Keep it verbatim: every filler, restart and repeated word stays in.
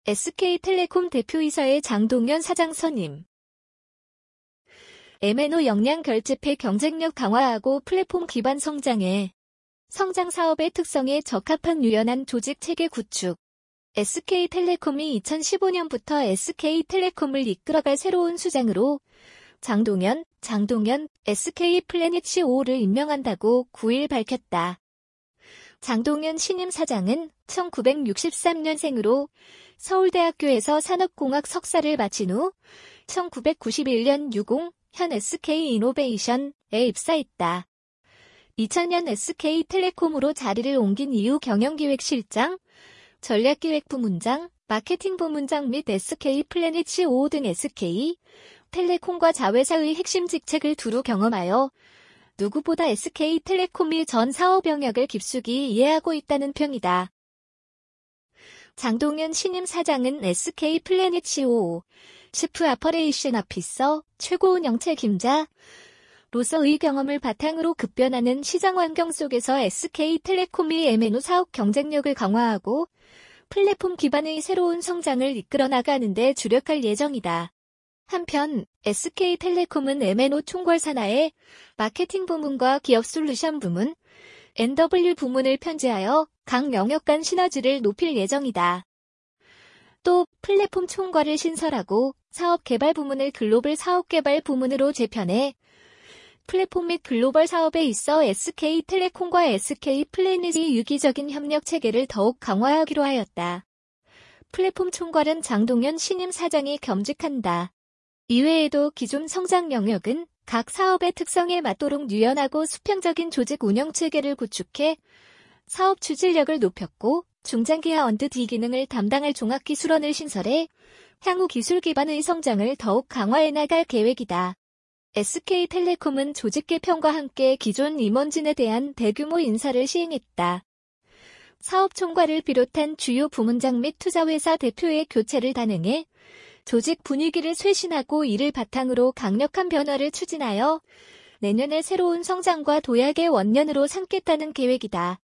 에스케이텔레콤 대표이사의 장동연 사장 선임. 엠앤오 역량 결집해 경쟁력 강화하고 플랫폼 기반 성장에 성장 사업의 특성에 적합한 유연한 조직 체계 구축. 에스케이텔레콤이 이천십오 년부터 에스케이텔레콤을 이끌어갈 새로운 수장으로 장동연, 장동연 에스케이플래닛 씨이오를 임명한다고 구 일 밝혔다. 장동연 신임 사장은 천구백육십삼 년생으로 서울대학교에서 산업공학 석사를 마친 후 천구백구십일 년 유공, 현 에스케이이노베이션에 입사했다. 이천 년 에스케이텔레콤으로 자리를 옮긴 이후 경영기획실장, 전략기획부문장, 마케팅부문장 및 에스케이플래닛 씨이오 등 에스케이텔레콤과 자회사의 핵심 직책을 두루 경험하여 누구보다 에스케이텔레콤이 전 사업 영역을 깊숙이 이해하고 있다는 평이다. 장동연 신임 사장은 에스케이플래닛 씨이오, 치프 아퍼레이션 오피서, 최고운영 책임자, 로서의 경험을 바탕으로 급변하는 시장 환경 속에서 에스케이텔레콤이 엠앤오 사업 경쟁력을 강화하고 플랫폼 기반의 새로운 성장을 이끌어 나가는 데 주력할 예정이다. 한편 에스케이텔레콤은 엠앤오 총괄 산하의 마케팅 부문과 기업 솔루션 부문, 엔더블유 부문을 편제하여 각 영역 간 시너지를 높일 예정이다. 또 플랫폼 총괄을 신설하고 사업 개발 부문을 글로벌 사업 개발 부문으로 재편해 플랫폼 및 글로벌 사업에 있어 에스케이텔레콤과 에스케이플래닛의 유기적인 협력 체계를 더욱 강화하기로 하였다. 플랫폼 총괄은 장동연 신임 사장이 겸직한다. 이외에도 기존 성장 영역은 각 사업의 특성에 맞도록 유연하고 수평적인 조직 운영 체계를 구축해 사업 추진력을 높였고 중장기화 언드-D 기능을 담당할 종합기술원을 신설해 향후 기술 기반의 성장을 더욱 강화해 나갈 계획이다. 에스케이텔레콤은 조직 개편과 함께 기존 임원진에 대한 대규모 인사를 시행했다. 사업 총괄을 비롯한 주요 부문장 및 투자회사 대표의 교체를 단행해 조직 분위기를 쇄신하고 이를 바탕으로 강력한 변화를 추진하여 내년에 새로운 성장과 도약의 원년으로 삼겠다는 계획이다.